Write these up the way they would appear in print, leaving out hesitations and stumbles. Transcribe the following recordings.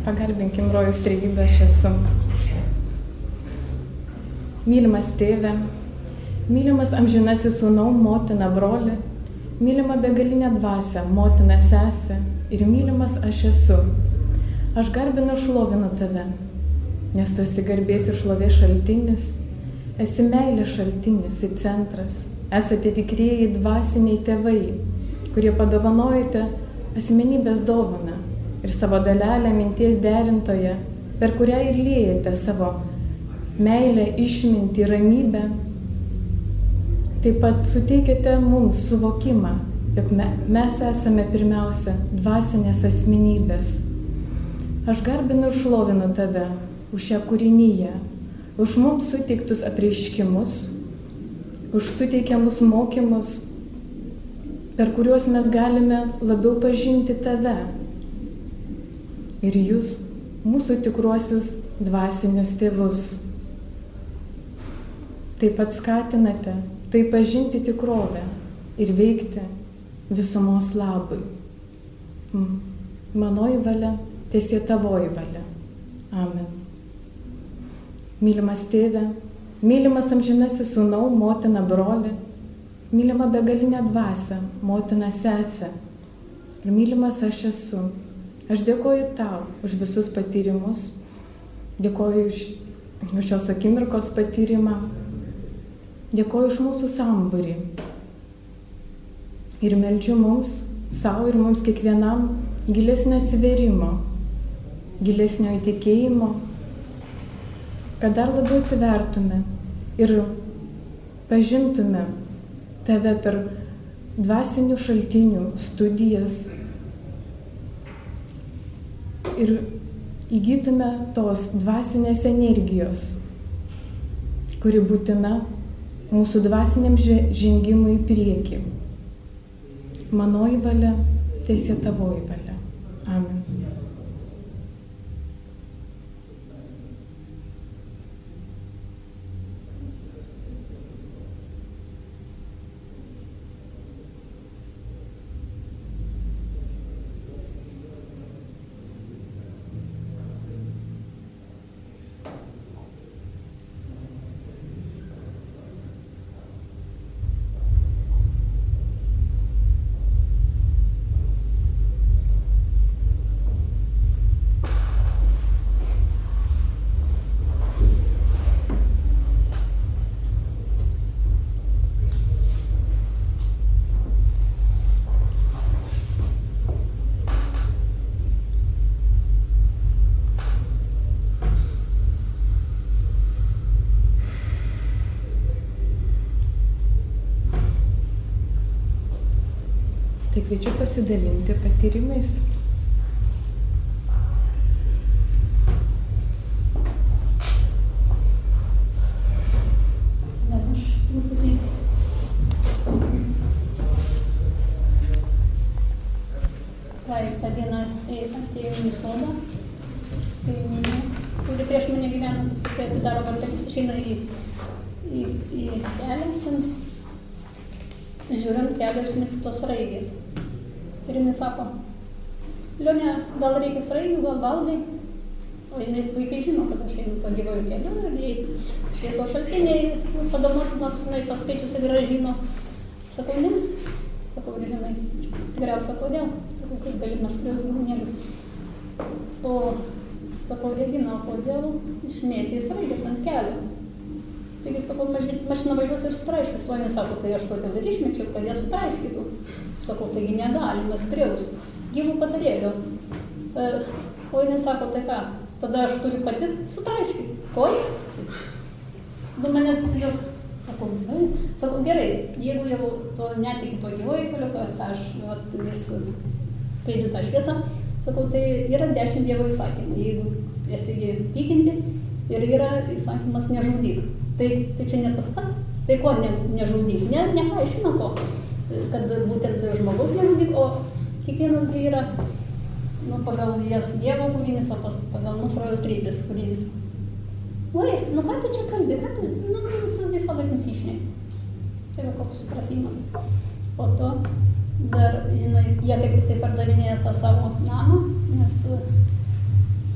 Pagarbinkim Rojaus trejybę, aš esu. Mylimas tėve, mylimas amžinasis sūnau, motina, broli, mylima begalinė dvasia, motina, sesė ir mylimas aš esu. Aš garbinu ir šlovinu tave, nes tu esi garbės ir šlovės šaltinis, esi meilės šaltinis ir centras, esate tikrieji dvasiniai tėvai, kurie padovanojate asmenybės dovaną ir savo dalelę minties derintoje, per kurią ir liejate savo meilę, išmintį, ramybę. Taip pat suteikite mums suvokimą, jog mes esame pirmiausia dvasinės asmenybės. Aš garbinu ir šlovinu tave už šią kūrinyje, už mums suteiktus apreiškimus, už suteikiamus mokymus, per kuriuos mes galime labiau pažinti tave ir jūs, mūsų tikruosius dvasinius tėvus. Taip pat skatinate tai pažinti tikrovę ir veikti visumos labui. Manoji valia, teesie tavoji valia. Amen. Mylimas tėve, mylimas amžinasis sūnau, motina, broli, mylima begalinė dvasia, motina, sesė ir mylimas aš esu. Aš dėkoju tau už visus patyrimus, dėkoju už šios akimirkos patyrimą, dėkoju už mūsų sambūrį ir meldžiu mums, savo ir mums kiekvienam gilesnio atsivėrimo, gilesnio įtikėjimo, kad dar labiau atsivertume ir pažintume tave per dvasinių šaltinių studijas ir įgytume tos dvasinės energijos, kuri būtina mūsų dvasiniam žengimui į priekį. Manoji valia, teesie tavoji valia. Amen. Tai kviečiu pasidalinti patyrimais. Aš truputį praeitą dieną atėjau į sodą, kaimynė, kuri prieš mane gyveno, tai atidaro vartelius, išeina į kelią, žiūrint kelio išmėtytos raidės. Ir jinai sako, Lionė, gal reikia sraigių, gal valdai? O jinai puikiai žino, kad aš einu to gyvojo keliu ir šviesos šaltiniai padovanotinos, jinai paskaičiusi grąžino. Sakau, ne. Sakau, žinai, tikriausia kodėl. Sakau, kaip gali maskliaus gyvūnėlius. O sakau, Regina, kodėl išmėtė sraigės ant kelio? Taigi, sakau, mašina važiuos ir sutraiškis. O jinai sako, tai aš todėl ir išmečiau, kad jie sutraiškytų. Sakau, taigi negalima skriaus. Gyvų patarėlių. O jinai sako, tai ką, tada aš turiu pati sutraiškyti. Koi? Du mane jau, sakau, gerai, jeigu jau to netiki to gyvojo keliuko, tai aš vis skleidžiu tą šviesą, sakau, tai yra 10 Dievo įsakymų. Jeigu esi tikinti ir yra įsakymas nežudyk. Tai čia ne tas pats. Tai ko nežudyk? Nepaaiškina ko. Kad būtent žmogaus nežudyk, o kiekvienas yra pagal jas Dievo kūrinys, o pagal mūsų Rojaus trejybės kūrinys. Oi, ką tu čia kalbi, tu visą laiką nusišneki. Tai yra koks supratimas. Po to dar jie kaip tik pardavinėja tą savo namą, nes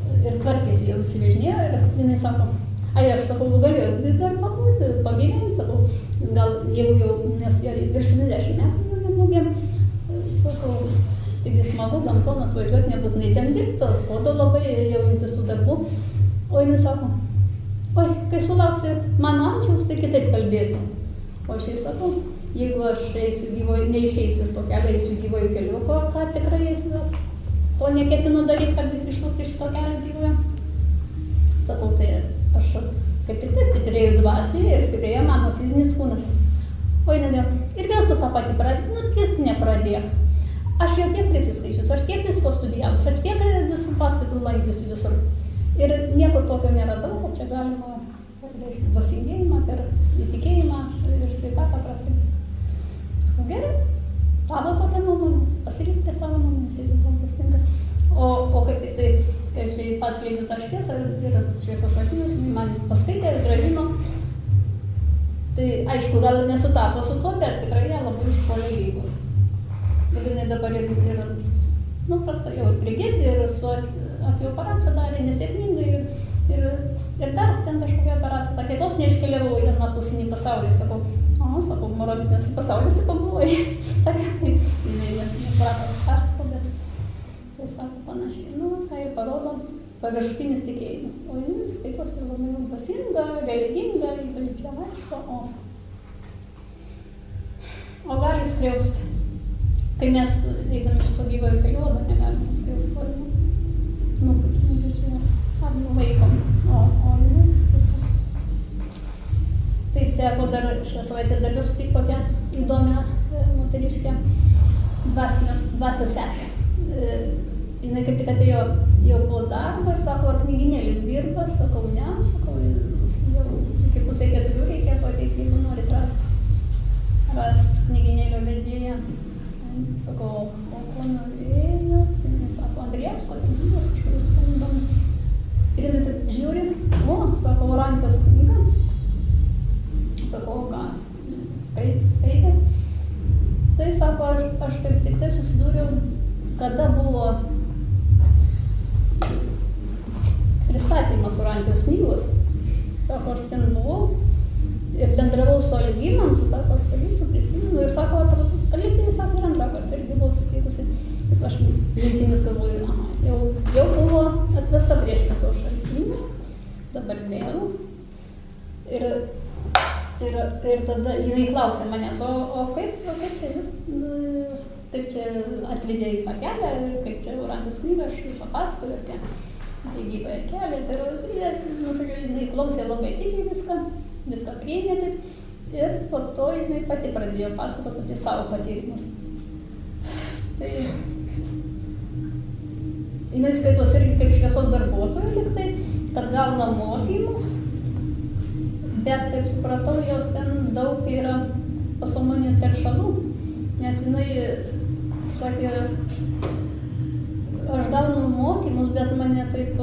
tvarkėsi, jau įsivežinėjo ir jinai sako, aš sakau, galiu dar pabūti, pagyventi, sakau, gal jeigu jau, nes virš 70 metų jau nebūgėm, sakau, taigi smagu gamton atvažiuoti, nebūtinai ten dirbti, sodo labai jau imtis tų darbų, o jinai sako, oi, kai sulauksi mano amžiaus, tai kitaip kalbėsi. O aš jai sakau, jeigu aš neišeisiu iš to kelio, eisiu gyvojų keliu, ką tikrai to neketinu daryti, kad išlūkti iš to kelio gyvojo. Sakau, tai aš kaip tik tai stiprėjau dvasioje ir stiprėjo mano fizinis kūnas. Oi, nedėl. Ir vėl tu tą patį pradėk, tiek nepradėk. Aš jau tiek prisiskaičius, aš tiek visko studijavus, aš tiek visų paskaitų lankiusi visur. Ir nieko tokio neradau, kad čia galima dvasingėjimą per įtikėjimą ir sveikatą prasmės. Sakau, gerai, tavo tokia nuomonė, pasirinkite savo nuomonę, jeigu tas tinka. O kaip tik tai, kai aš pats leidžiu tą šviesą ir šviesos šaltinius, man paskaitė, grąžino, tai aišku, gal nesutapo su tuo, bet tikrai ją labai užpuolė lygos. Ir jinai dabar prasta jau ir prigėti, ir su akių operacija darė nesėkmingai, ir dar ten kažkokia operacija, sakė, tos neiškeliavau į anapusinį pasaulį, sakau, sakau, moraliniuose pasauliuose pabuvai, sakė, tai jinai nesuprato, aš sakau, bet tai sako panašiai, tai ir parodo paviršutinis tikėjimas, o jis skaitosi labai dvasinga, religinga, ypač čia aišku, o gali skriausti, kai mes eidami šito gyvojo keliodą negalime skriausti, pučiame, ar nuvaikom, o tiesiog. Taip, teko dar šią savaitę dar sutikti tokią įdomią moteriškę dvasios sesę. Jinai kaip tik atėjo jau po darbą ir sako, ar knyginėlis dirba, sakau, ne, sakau, jau iki 3:30 reikėtų ateiti, jeigu norit rast knyginėlio vedėją. Sakau, o ko norėjo? Jinai sako, Andrijausko, ten knygos kažkokios ten įdomi. Ir jinai taip žiūri, sako, Orancijos knyga. Sakau, ką, skaitė? Tai sako, aš kaip tik tai susidūriau, kada buvo pristatymas Orancijos knygos. Sako, aš ten buvau ir bendravau su Algymantu, sako, aš pažįstu, prisimenu ir sako, paliktai, sako, ir antrą kartą irgi buvau susitikusi. Taip aš mintimis galvoju, jau buvo atvesta prieš mėsos šaltinį, dabar vėl. Ir tada jinai klausė manęs, o kaip čia jūs taip čia atvedė į tą kelią ir kaip čia Orancijos knygą, aš papasakoju apie gyvąją kelią. Ir jinai klausė labai atidžiai viską priėmė taip ir po to jinai pati pradėjo pasakoti apie savo patyrimus. Tai jinai skaitos irgi kaip šviesos darbuotoja, liktai, kad gauna mokymus, bet kaip supratau, jos ten daug yra pasąmoninių teršalų, nes jinai sakė, aš gaunu mokymus, bet mane taip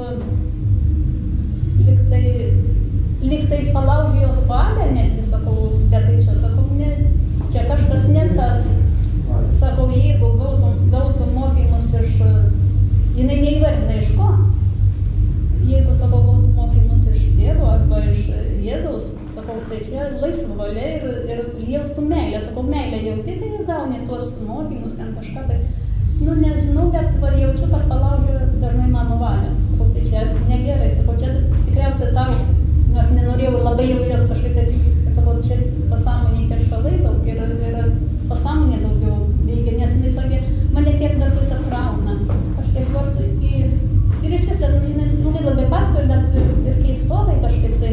liktai palaužė jos valią, netgi sakau, bet tai čia sakau, ne, čia kažkas ne tas. Sakau, jeigu gautum mokymus iš, jinai neįvardina iš ko, jeigu, sakau, gautum mokymus iš Dievo arba iš Jėzaus, sakau, tai čia laisva valia ir jaustum meilę, sakau, meilę jauti, tai gauni tuos mokymus, ten kažką, tai, nežinau, bet dabar jaučiu, kad palaužia dažnai mano valią, sakau, tai čia negerai, sakau, čia tikriausiai tau, aš nenorėjau labai jau jos kažkaip, bet sakau, čia pasąmoniai teršalai daug ir pasąmonė daugiau veikia, nes jinai sakė, mane tiek kartais apkrauna, aš tiek varstu ir iš vis, jinai labai pasakojo, bet ir keistokai kažkaip tai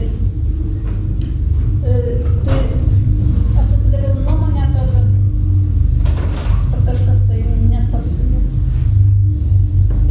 aš susidariau nuomonę, kad kažkas tai ne tas su juo.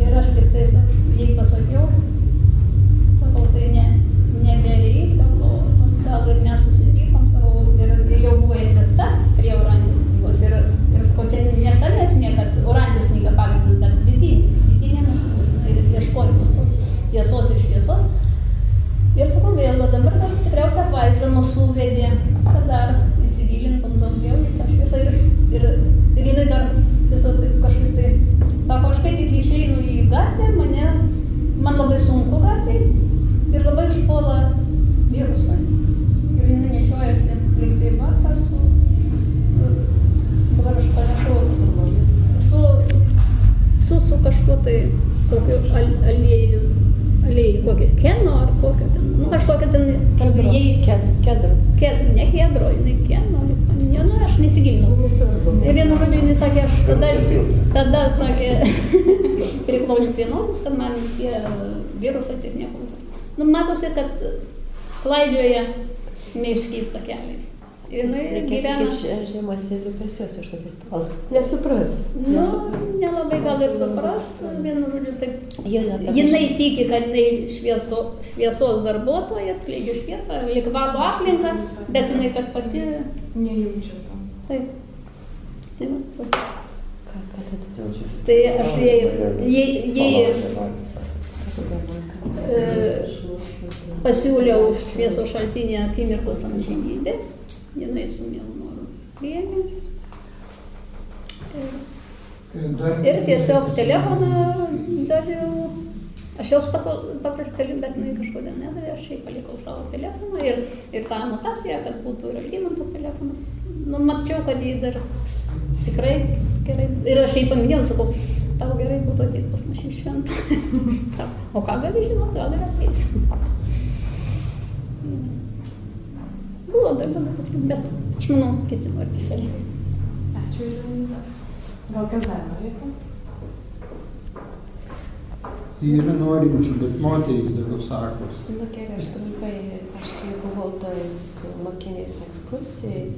tokiu aliejų, kokį keno ar kokio ten, nu kažkokia ten aliejai. Kedro. Ne kedro, jinai keno, nu aš nesigilinau. Ir vienu žodžiu, jinai sakė, aš tada sakė, prikloniu prie nosies, kad man tie virusai taip nekontaktuoja. Nu, matosi, kad klaidžioja meiškiais takeliais. Ir jinai gyvena... Žemose liupesiuose, aš taip pala. Nesupras. Nu, nelabai gal ir supras, vienu žodžiu, taip. Jinai tiki, kad jinai šviesos darbuotojas, skleidžia šviesą, lyg valo aplinką, bet jinai, kad pati... Nejaučia to. Taip. Tai va, tas. Tai aš pasiūliau šviesos šaltinį akimirkos amžinybės, jinai su mielu noru priėmė. Ir tiesiog telefoną daviau. Aš jos paprašau, bet jinai kažkodėl nedavė, aš jai palikau savo telefoną ir tą anotaciją, kad būtų ir Algimanto telefonas. Nu, mačiau, kad jį dar tikrai gerai. Ir aš jai paminėjau, sakau, tau gerai būtų ateit pas mus šį šventą. O ką gali žinot, gal ir ateis. Buvo dar gana patrim, bet aš manau, kiti nori pasilėti. Ačiū ir Lina. Gal kas dar norėtų? Yra norinčių, bet moterys daugiau sakos. Nu, kiek aš trumpai, aš kai buvau toj su mokiniais ekskursijai,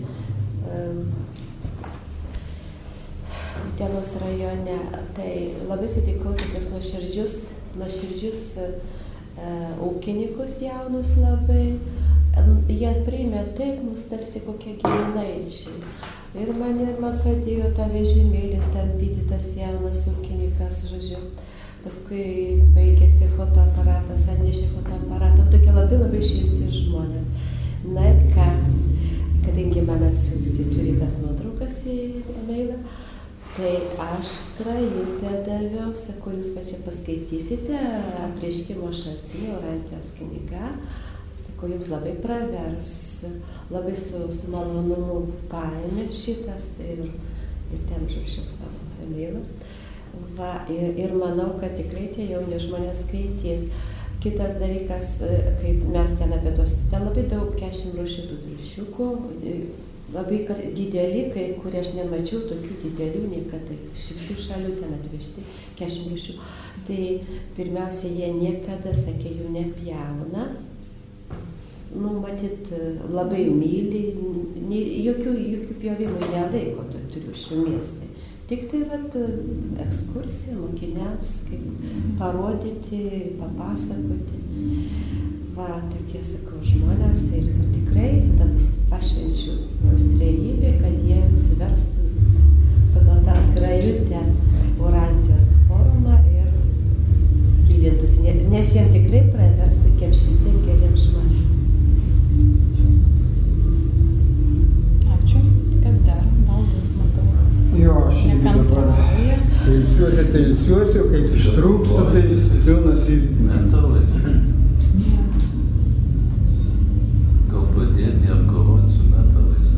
Utenos rajone, tai labai sutikau tokius nuoširdžius ūkininkus jaunus labai. Jie priėmė taip mus tarsi kokie giminaičiai. Ir man padėjo tą vežimėlį tampyti tas jaunas ūkininkas, žodžiu. Paskui baigėsi fotoaparatas, atnešė fotoaparatą. Tokie labai šilti žmonės. Na ir ką, kadangi man atsiųsti turi tas nuotraukas į e-mailą, tai aš skrajutę daviau, sakau, jūs va čia paskaitysite apreiškimo šaltinį, Orantijos knyga. Sakau, jums labai pravers, labai su malonumu paėmė šitas ir ten užrašiau savo e-mailą. Va, ir manau, kad tikrai tie jauni žmonės skaitys. Kitas dalykas, kaip mes ten apie tos, ten labai daug 40 rūšių tų triušiukų, labai dideli, kurie aš nemačiau tokių didelių, niekada iš visų šalių ten atvežti 40 rūšių. Tai pirmiausia, jie niekada, sakė, jų nepjauna. Nu, matyt, labai myli, jokių pjovimų nelaiko to triušių mėsai. Tik tai vat ekskursija mokiniams, kaip parodyti, papasakoti. Va, tokie, sakau, žmonės ir tikrai pašvenčiu jums trejybę, kad jie atsiverstų pagal tą skrajutę Orantijos forumą ir gilintųsi, nes jiem tikrai praverstų kiem šimtiem keliem žmonėm. Ačiū. Kas dar? Valdas, matau. Jo, aš irgi dabar ilsiuosi, kaip ištrūkstu, tai pilnas įspūdis. Gal padėti jam kovoti su metalais,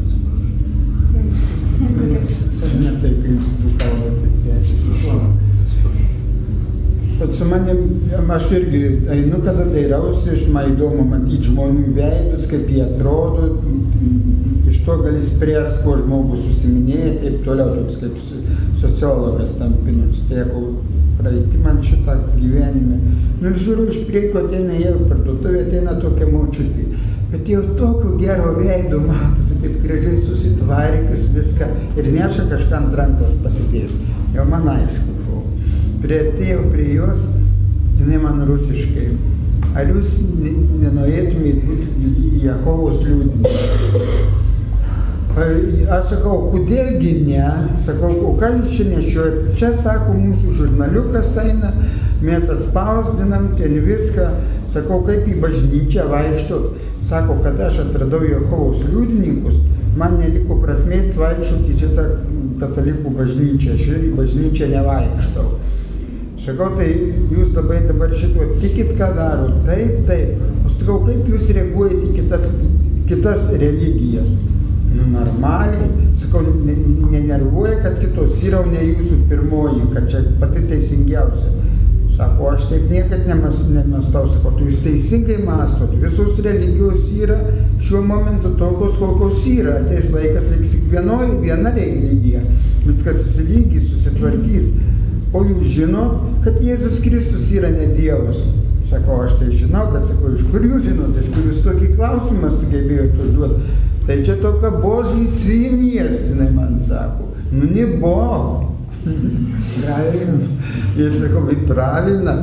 atsiprašau. Ne taip, kaip tu kalbate, atsiprašau. Bet su manim, aš irgi einu, kada dairausi, man įdomu matyti žmonių veidus, kaip jie atrodo, iš to gali spręsti, kuo žmogus susiminėja, taip toliau, toks kaip sociologas tam pinus, tieko praeiti man šitą gyvenime. Nu ir žiūriu, iš prieko ateina jau parduotuvė, ateina tokia močiutė, bet jau tokio gero veido matosi, taip gražiai susitvarkius viską ir neša kažką ant rankos pasidėjus. Jau man aišku buvo. Priartėjau prie jos, jinai man rusiškai. Ar jūs nenorėtumėte būti Jehovos liudininkai? Aš sakau, kodėlgi ne? Sakau, o ką jūs čia nešiojat? Čia, sako, mūsų žurnaliukas eina, mes atspausdinam ten viską. Sakau, kaip į bažnyčią vaikštot? Sako, kad aš atradau Jehovos liudininkus, man neliko prasmės vaikščioti šitą katalikų bažnyčią. Aš į bažnyčią nevaikštau. Sakau, tai jūs dabar šito tikit, ką daro? Taip. O sakau, kaip jūs reaguojate į kitas religijas? Nu, normaliai. Sakau, nenervuoja, kad kitos vyrau ne jūsų pirmoji, kad čia pati teisingiausia. Sako, taip niekad nemastau, sakau, tu jūs teisingai mastot, visos religijos yra šiuo momentu tokios, kokios yra, ateis laikas liks tik viena religija, viskas įsilygys, susitvarkys, o jūs žinot, kad Jėzus Kristus yra ne Dievas. Sakau, aš tai žinau, bet sakau, iš kur jūs žinot, iš kur jūs tokį klausimą sugebėjote užduoti. Tai čia tokia Božий свинья, jinai man sako, nu не Бог. Правильно. Я sakau, правильно.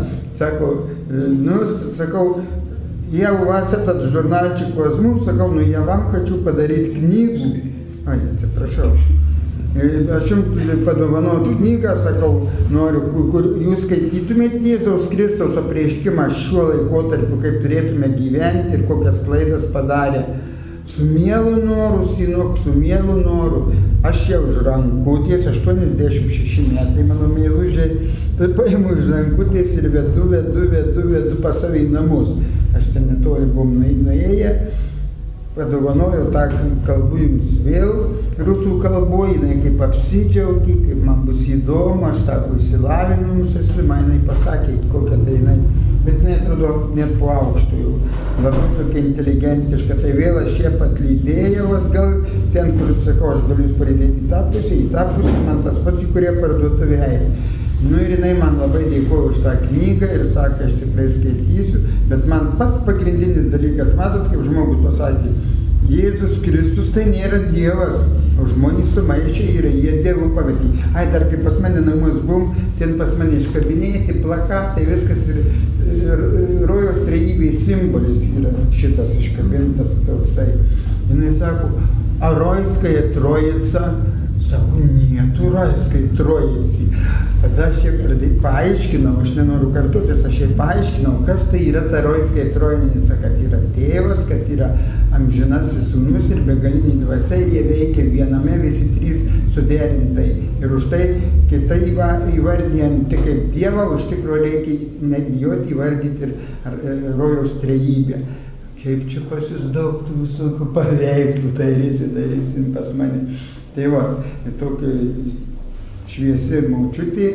Sakau, я у вас этот журнальчик возьму, sakau, ну я вам хочу подарить книгу. Ой, atsiprašau. Aš jums padovanoti knygą, sakau, noriu, kur jūs skaitytumėte Jėzaus Kristaus apreiškimą šiuo laikotarpiu, kaip turėtume gyventi ir kokias klaidas padarė. Su mielu noru, Sinok, su mielu noru. Aš jau už rankutės, 86 metai mano meilužiai, tai paimu už rankutės ir vedu pas save į namus. Aš ten netoli buvom nuėję. Padovanojau tą kalbų jums vėl rusų kalboje, jinai kaip apsidžiaugi, kaip man bus įdomu, aš sako įsilavinimus esu, man jinai pasakė, kokia tai jinai, bet jinai atrodo net po aukštų jau, labai tokia inteligentiška, tai vėl aš ją patlydėjau atgal, ten, kur sakau, aš galiu jūs palydėti į tą pusę, man tas pats, į kurie parduotuvėje. Nu ir jinai man labai dėkoju už tą knygą ir sakė, aš tikrai skaitysiu, bet man pats pagrindinis dalykas, matot, kaip žmogus pasakė, Jėzus Kristus tai nėra Dievas, o žmonės sumaišė yra, jie Dievu pametė. Ai, dar kaip pas mane namus buvom, ten pas mane iškabinėti, plakatai, viskas ir rojaus trejybės simbolis yra šitas iškabintas toksai. Jinai sako, a Rojskaja Trojica? Sako, nietu Rojskai Trojici. Tada aš jai paaiškinau, aš nenoriu kartuotis, aš jai paaiškinau, kas tai yra ta Rojskaja Trojica, kad yra tėvas, kad yra amžinasis sūnus ir begalinė dvasia, ir jie veikia viename visi trys suderintai. Ir už tai kitai įvardijanti kaip Dievą, už tikro reikia nebijoti įvardyti ir rojaus trejybę. Kaip čia pas jūs daug tų visokių paveikslų, tai darysim pas mane. Tai va, tokia šviesi maučiutė,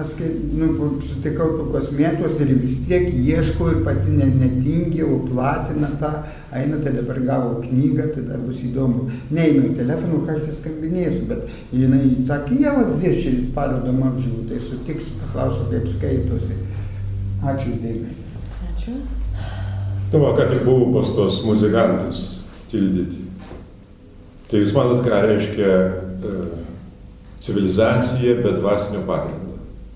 sutikau tokios mėtos ir vis tiek ieškau ir pati netingi, o platina tą, eina, tai dabar gavo knygą, tai dar bus įdomu. Neėmiau telefonų, ką aš skambinėsiu, bet jinai sakė, jau atsės čia spalio dama apžiūrų, tai sutiksiu, paklausiu, kaip skaitosi. Ačiū dėmesį. Ačiū. Nu, va, ką tik buvau pas tos muzikantus tildyti. Tai jūs manot, ką reiškia civilizacija be dvasinio pagrindo.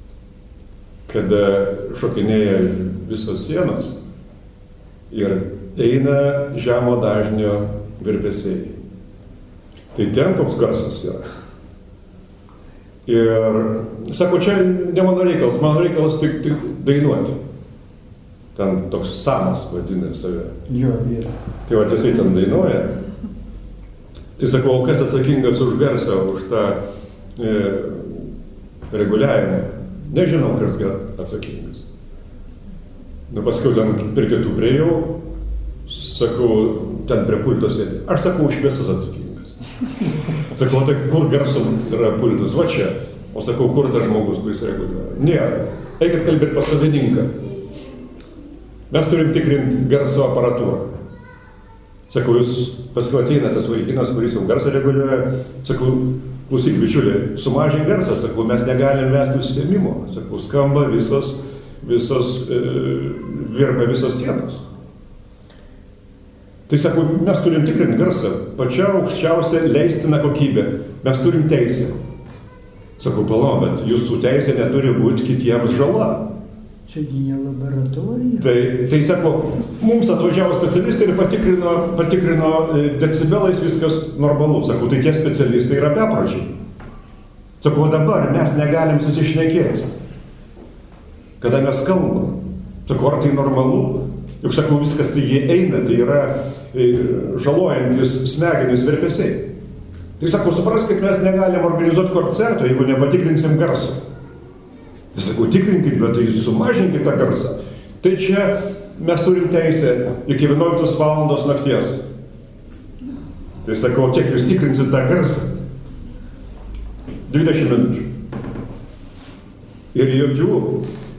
Kada šokinėja visos sienos ir eina žemo dažnio virpesiai. Tai ten koks garsas yra. Ir sako, čia ne mano reikalas, mano reikalas tik dainuoti. Ten toks Samas vadina save. Jo, yra. Tai va, jisai ten dainuoja. Ir sakau, kas atsakingas už garsą, už tą reguliavimą? Nežinau, kas atsakingas. Nu, paskui ten prie kitų priejau, sakau, ten prie pulto sėdė. Aš sakau, šviesus atsakingas. Sakau, tai kur garso yra pultas? Va čia. O sakau, kur tas žmogus, kuris reguliuoja? Nėra. Eikit kalbėti pas savininką. Mes turim tikrinti garso aparatūrą. Sakau, jūs paskui ateina tas vaikinas, kuris jau garsą reguliuoja. Sakau, klausyk, bičiulė, sumažink garsą. Sakau, mes negalim vesti užsiėmimo. Sakau, skamba visos virba visos sienos. Tai sakau, mes turim tikrinti garsą. Pačia aukščiausia leistina kokybė. Mes turim teisę. Sakau, palauk, bet jūsų teisė neturi būti kitiems žala. Čiagi ne laboratorija. Tai sako, mums atvažiavo specialistai ir patikrino decibelais viskas normalu. Sakau, tai tie specialistai yra bepročiai. Sakau, dabar mes negalim susišnekėti. Kada mes kalbam. Sakau, ar tai normalu? Juk sakau, viskas tai jie eina, tai yra žalojantis smegenis virpesiai. Tai sakau, supraskit, mes negalim organizuoti koncerto, jeigu nepatikrinsim garsą. Tai sakau, tikrinkit, bet tai sumažinkit tą garsą. Tai čia mes turim teisę iki 11 valandos nakties. Tai sakau, kiek jūs tikrinsit tą garsą? 20 minučių. Ir jokių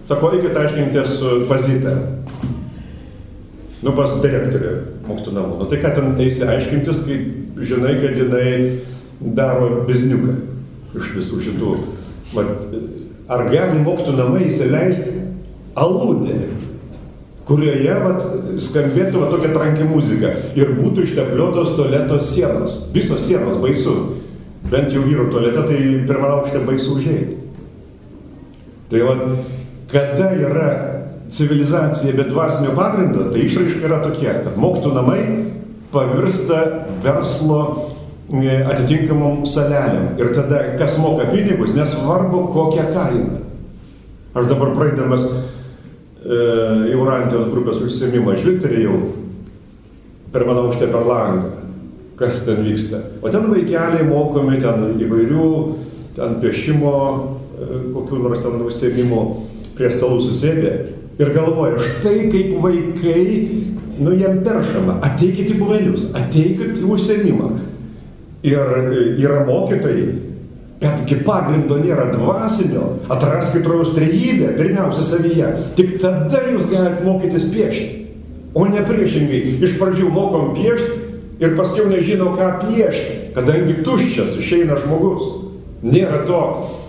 Sako, reikėtų aiškintis su Pazita. Nu, pas direktorė mokslo namų. Nu, tai ką ten eisi aiškintis, kai žinai, kad jinai daro bizniuką iš visų šitų. Ar gali mokslo namai įsileisti aludė, kurioje skambėtų tokia tranki muzika ir būtų ištepliotos tualeto sienos. Visos sienos baisu. Bent jau vyrų tualete, tai pirmą aukštę baisu užėjti. Tai kada yra civilizacija be dvasinio pagrindo, tai išraiška yra tokia, kad mokslo namai pavirsta verslo atitinkamom salelėm. Ir tada, kas moka pinigus, nesvarbu kokią kainą. Aš dabar praeidamas Eurantijos grupės užsiėmimą žvilgterėjau per mano aukštę per langą, kas ten vyksta. O ten vaikeliai mokomi, ten įvairių, ten piešimo, kokių nors ten užsiėmimų prie stalų susėdę. Ir galvoja, štai kaip vaikai, jiem peršama, ateikit į būrelius, ateikit į užsiėmimą. Ir yra mokytojai, bet iki pagrindo nėra dvasinio, atraskit rojaus trejybę, pirmiausia savyje. Tik tada jūs galite mokytis piešti. O ne priešingai, iš pradžių mokom piešti ir paskui nežino, ką piešti, kadangi tuščias išeina žmogus. Nėra to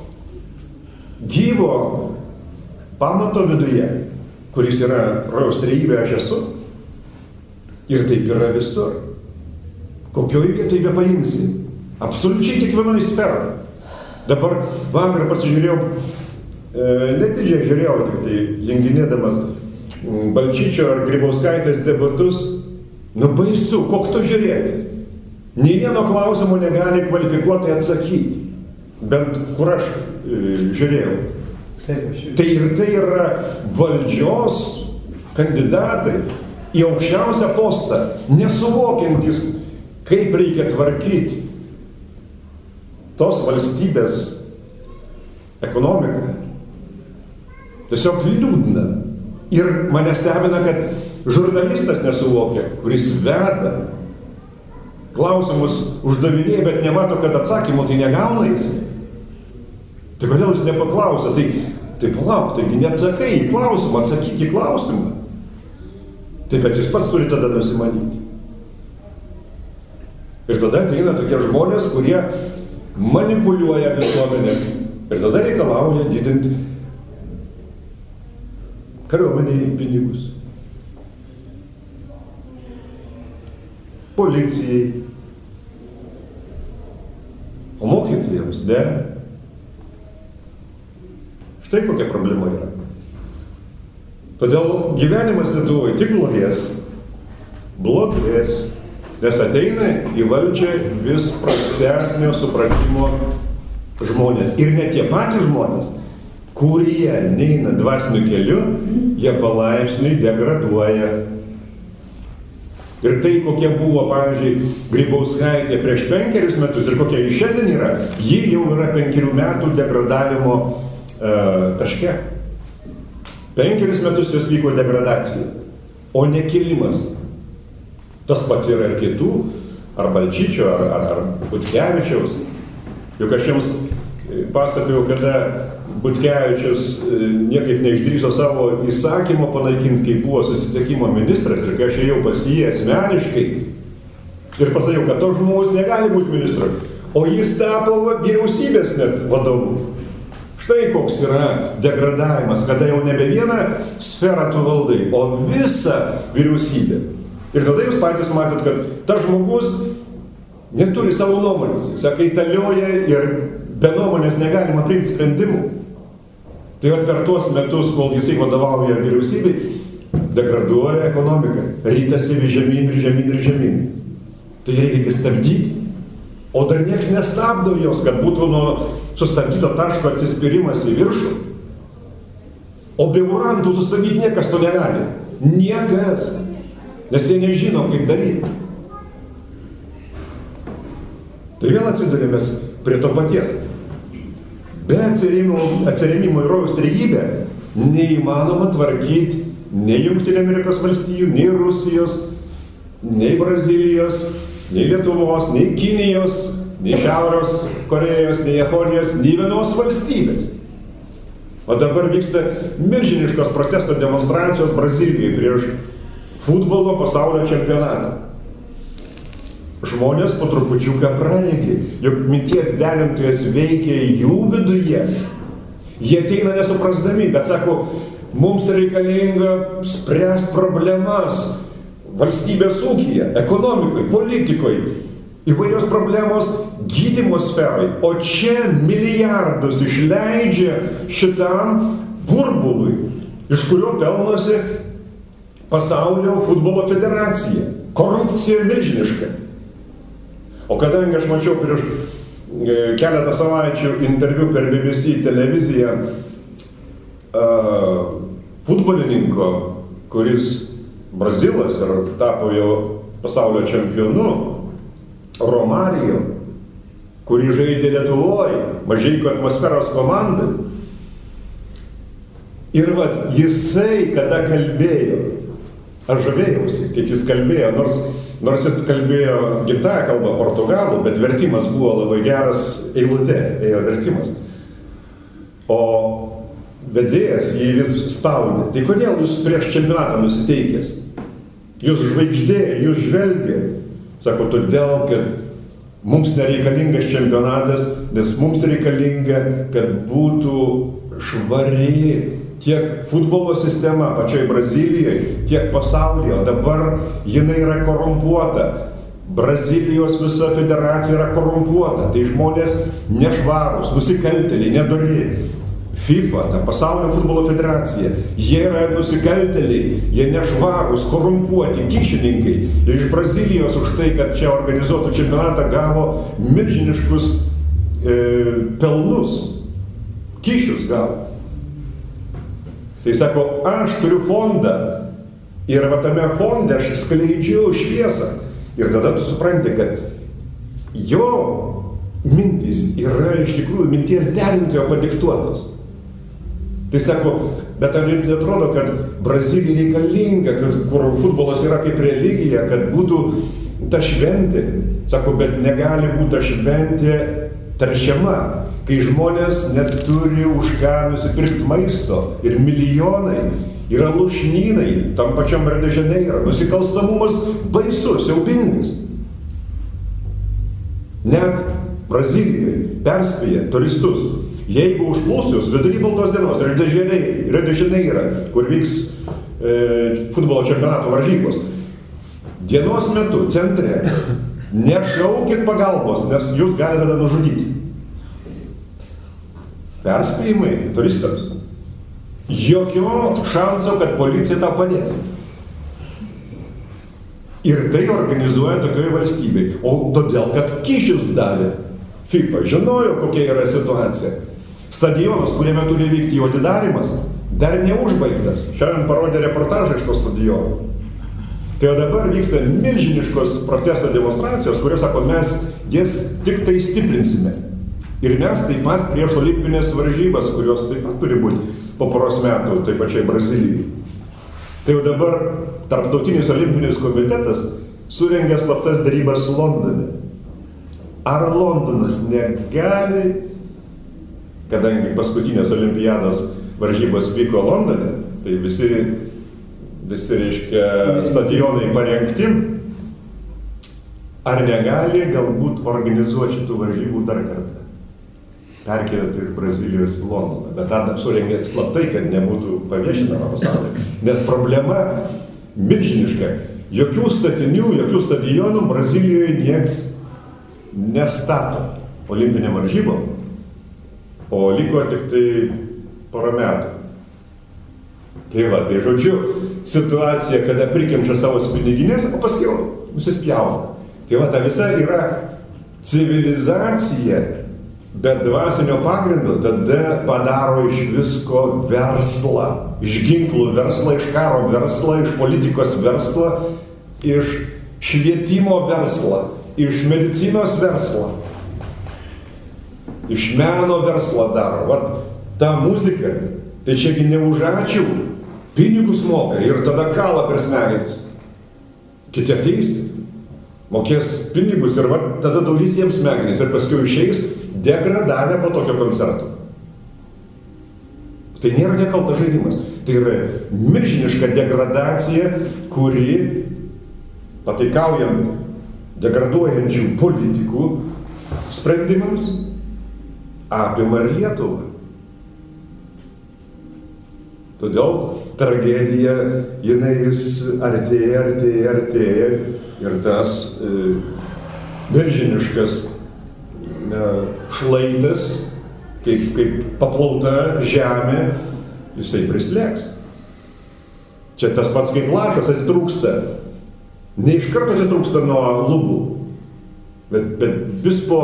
gyvo pamato viduje, kuris yra rojaus trejybė aš esu. Ir taip yra visur. Kokioj vietoj be paimsi? Absoliučiai kiekvienoj sferoje. Dabar vakar pasižiūrėjau, netidžiai žiūrėjau, tik tai junginėdamas Balčyčio ar Grybauskaitės debatus. Baisu, koks tu žiūrėti. Nė vieno klausimo negali kvalifikuotai atsakyti. Bent kur aš žiūrėjau. Tai ir tai yra valdžios kandidatai į aukščiausią postą, nesuvokiantis, kaip reikia tvarkyti tos valstybės ekonomiką. Tiesiog liūdna. Ir mane stebina, kad žurnalistas nesuvokia, kuris veda klausimus uždavinėja, bet nemato, kad atsakymų tai negauna jis. Tai kodėl jis nepaklausia? Tai palauk, taigi neatsakai į klausimą, atsakyk į klausimą. Tai bet jis pats turi tada nusimanyti. Ir tada ateina tokie žmonės, kurie manipuliuoja visuomenę. Ir tada reikalauja didinti kariuomenei pinigus, policijai, o mokytojams ne. Štai kokia problema yra. Todėl gyvenimas Lietuvoje tik blogės, nes ateina į valdžią vis prastesnio supratimo žmonės. Ir ne tie patys žmonės, kurie neina dvasiniu keliu, jie palaipsniui degraduoja. Ir tai, kokie buvo, pavyzdžiui, Grybauskaitė prieš 5 metus ir kokia ji šiandien yra, ji jau yra 5 metų degradavimo taške. 5 metus jos vyko degradacija, o ne kilimas. Tas pats yra ir kitų, ar Balčyčio, ar Butkevičiaus. Juk aš jums pasakojau, kada Butkevičius niekaip neišdrįso savo įsakymo panaikinti, kai buvo susisiekimo ministras, ir kai aš ėjau pas jį asmeniškai ir pasakiau, kad to žmogus negali būti ministras, o jis tapo vyriausybės net vadovu. Štai koks yra degradavimas, kada jau nebe vieną sferą tu valdai, o visą vyriausybę. Ir tada jūs patys matot, kad tas žmogus neturi savo nuomonės. Jis kaitalioja ir be nuomonės negalima priimti sprendimų. Tai per tuos metus, kol jisai vadovauja vyriausybei, degraduoja ekonomika. Rytasi vis žemyn ir žemyn ir žemyn. Tai reikia stabdyti. O dar nieks nestabdo jos, kad būtų nuo sustabdyto taško atsispyrimas į viršų. O be urantų sustabdyti niekas to negali. Niekas. Nes jie nežino, kaip daryti. Tai vėl atsidurėmės prie to paties. Be atsirėmimo į rojaus trejybę neįmanoma tvarkyti nei Jungtinių Amerikos valstijų, nei Rusijos, nei Brazilijos, nei Lietuvos, nei Kinijos, nei Šiaurės Korėjos, nei Japonijos, nei vienos valstybės. O dabar vyksta milžiniškos protesto demonstracijos Brazilijoje prieš futbolo pasaulio čempionatą. Žmonės po trupučiuką praregi, juk minties degintojas veikia jų viduje. Jie ateina nesuprasdami, bet sako, mums reikalinga spręsti problemas valstybės ūkyje, ekonomikoje, politikoje, įvairios problemos gydymo sferai. O čia milijardus išleidžia šitam burbului, iš kurio pelnosi pasaulio futbolo federacija. Korupcija milžiniška. O kadangi aš mačiau prieš keletą savaičių interviu per BBC televiziją futbolininko, kuris Brazilas ir tapo jau pasaulio čempionu, Romario, kurį žaidė Lietuvoje, Mažeikio atmosferos komandai. Ir vat, jisai, kada kalbėjo, aš žavėjausi, kaip jis kalbėjo, nors jis kalbėjo gimtąją kalbą portugalų, bet vertimas buvo labai geras, eilutė, ėjo vertimas. O vedėjas jį vis spaudė. Tai kodėl jūs prieš čempionatą nusiteikęs? Jūs žvaigždė, jūs žvelgia. Sako, todėl, kad mums nereikalingas čempionatas, nes mums reikalinga, kad būtų švari tiek futbolo sistema pačioj Brazilijoje, tiek pasaulyje. O dabar jinai yra korumpuota. Brazilijos visa federacija yra korumpuota. Tai žmonės nešvarūs, nusikaltėliai, nedori. FIFA, ta pasaulio futbolo federacija, jie yra nusikaltėliai, jie nešvarūs, korumpuoti, kyšininkai. Ir iš Brazilijos už tai, kad čia organizuotų čempionatą, gavo milžiniškus pelnus, kyšius gavo. Tai sako, aš turiu fondą ir va tame fonde aš skleidžiu šviesą. Ir tada tu supranti, kad jo mintys yra iš tikrųjų minties derintojo padiktuotos. Tai sako, bet ar jums atrodo, kad Brazilija reikalinga, kur futbolas yra kaip religija, kad būtų ta šventė. Sako, bet negali būti ta šventė teršiama, kai žmonės neturi už ką nusipirkti maisto ir milijonai yra lūšnynai, tam pačiam Rio de Janeiro, nusikalstamumas baisus, siaubingas. Net Brazilijoje perspėja turistus, jeigu užpuls jūs vidury baltos dienos Rio de Janeiro, kur vyks futbolo čempionato varžybos, dienos metu centre nešaukit pagalbos, nes jūs galite tada nužudyti. Perspėjimai turistams. Jokio šanso, kad policija tau padės. Ir tai organizuoja tokioje valstybėje. O todėl, kad kyšius davė FIFA, žinojo, kokia yra situacija. Stadionas, kuriame turi vykti jo atidarimas, dar neužbaigtas. Šiandien parodė reportažą iš to stadiono. Tai dabar vyksta milžiniškos protesto demonstracijos, kurios sako, mes jas tik tai stiprinsime. Ir mes taip pat prieš olimpinės varžybas, kurios taip pat turi būti po poros metų, taip pačiai Brazilijai. Tai jau dabar Tarptautinis olimpinis komitetas surengė slaptas derybas Londone. Ar Londonas negali, kadangi paskutinės olimpiados varžybos vyko Londone, tai visi reiškia stadionai parengti, ar negali galbūt organizuoti šitų varžybų dar kartą? Perkelti iš Brazilijos į Londoną, bet tą surengė slaptai, kad nebūtų paviešinama pasaulyje. Nes problema milžiniška. Jokių statinių, jokių stadionų Brazilijoje nieks nestato olimpinėm varžybom, o liko tik tai porą metų. Tai va, tai žodžiu, situacija, kada prikemša savo piniginės, o paskui nusispjauna. Tai va, ta visa yra civilizacija, bet dvasinio pagrindo tada padaro iš visko verslą. Iš ginklų verslą, iš karo verslą, iš politikos verslą, iš švietimo verslą, iš medicinos verslą, iš meno verslą daro. Vat ta muzika, tai čiagi ne už ačiū, pinigus moka ir tada kala per smegenis. Kiti ateis, mokės pinigus ir vat tada daužys jiems smegenis ir paskui išeis degradavę po tokio koncerto. Tai nėra nekaltas žaidimas. Tai yra milžiniška degradacija, kuri, pataikaujant degraduojančių politikų sprendimams, apima ir Lietuvą. Todėl tragedija, jinai vis artėja ir tas milžiniškas šlaitas, kaip paplauta žemė, jisai prislėgs. Čia tas pats kaip lašas atitrūksta. Ne iš karto atitrūksta nuo lubų, bet vis po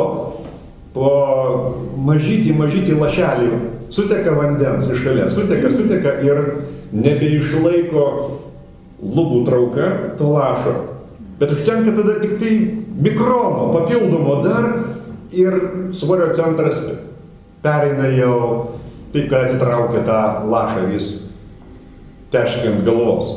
mažytį lašelį suteka vandens iš šalies, suteka ir nebeišlaiko lubų trauka to lašo. Bet užtenka tada tik tai mikrono papildomo dar ir svorio centras pereina jau taip, kad atitraukia tą lašą vis teškiant galvos.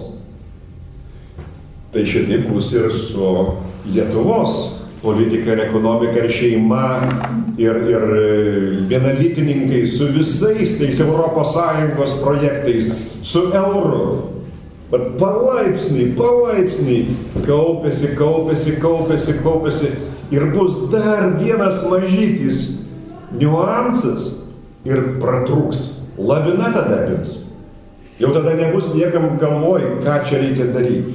Tai šitaip bus ir su Lietuvos politika ir ekonomika ir šeima ir vienalytininkai, su visais tais ES projektais, su euru. Bet palaipsniui kaupėsi ir bus dar vienas mažytis niuansas ir pratrūks. Lavina tada apims. Jau tada nebus niekam galvoj, ką čia reikia daryti.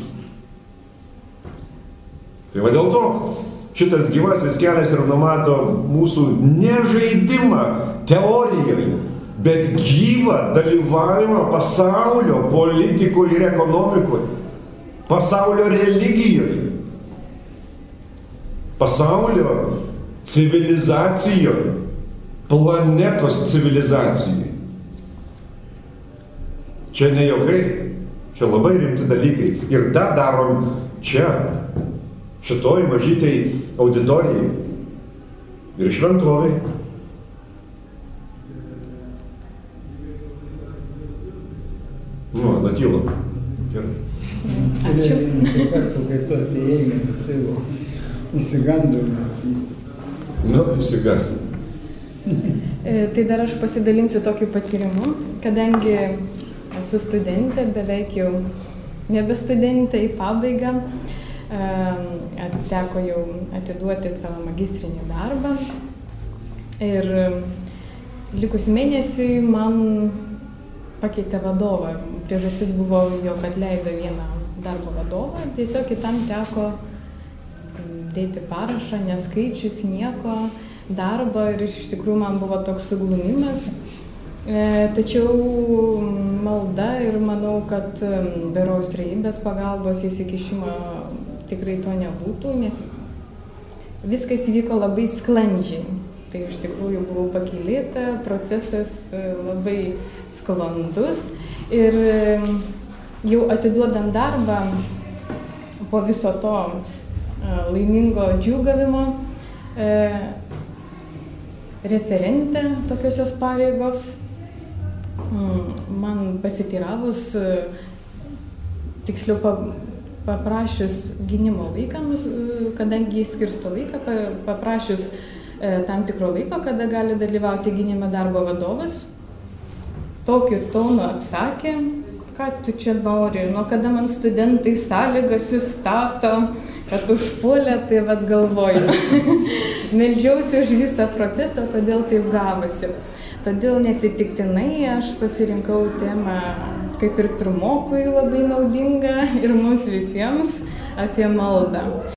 Tai va dėl to šitas gyvasis kelias ir numato mūsų nežaidimą teorijoje, bet gyvą dalyvavimą pasaulio politikoje ir ekonomikoje, pasaulio religijoje, pasaulio civilizacijoje, planetos civilizacijai. Čia ne juokai, čia labai rimti dalykai. Ir tą darom čia, šitoj mažytei auditorijai ir šventoviai. Natyla. Gerai. Ačiū. Kai tu atėjai, tai įsigandau. Įsigąs. Tai dar aš pasidalinsiu tokiu patyrimu, kadangi esu studentė, beveik jau nebe studentė į pabaigą, teko jau atiduoti savo magistrinį darbą ir likus mėnesiui man pakeitė vadovą. Priežastis buvo, jog atleido vieną darbo vadovą, tiesiog kitam teko dėti parašą, neskaičius nieko darbo ir iš tikrųjų man buvo toks suglumimas. Tačiau malda ir manau, kad be Rojaus Trejybės pagalbos įsikišimo tikrai to nebūtų, nes viskas įvyko labai sklandžiai. Tai iš tikrųjų buvau pakylėta, procesas labai sklandus ir jau atiduodant darbą po viso to laimingo džiūgavimo referentė tokiosios pareigos man pasiteiravus, tiksliau paprašius gynimo laiką, kadangi jis skirsto laiką, paprašius tam tikro laiko, kada gali dalyvauti gynime darbo vadovas, tokiu tonu atsakė, ką tu čia nori, nuo kada man studentai sąlygas įstato, kad užpuolė, tai vat galvoju. Meldžiausi už visą procesą, kodėl taip gavosi. Todėl neatsitiktinai aš pasirinkau temą, kaip ir pirmokui labai naudingą ir mums visiems, apie maldą.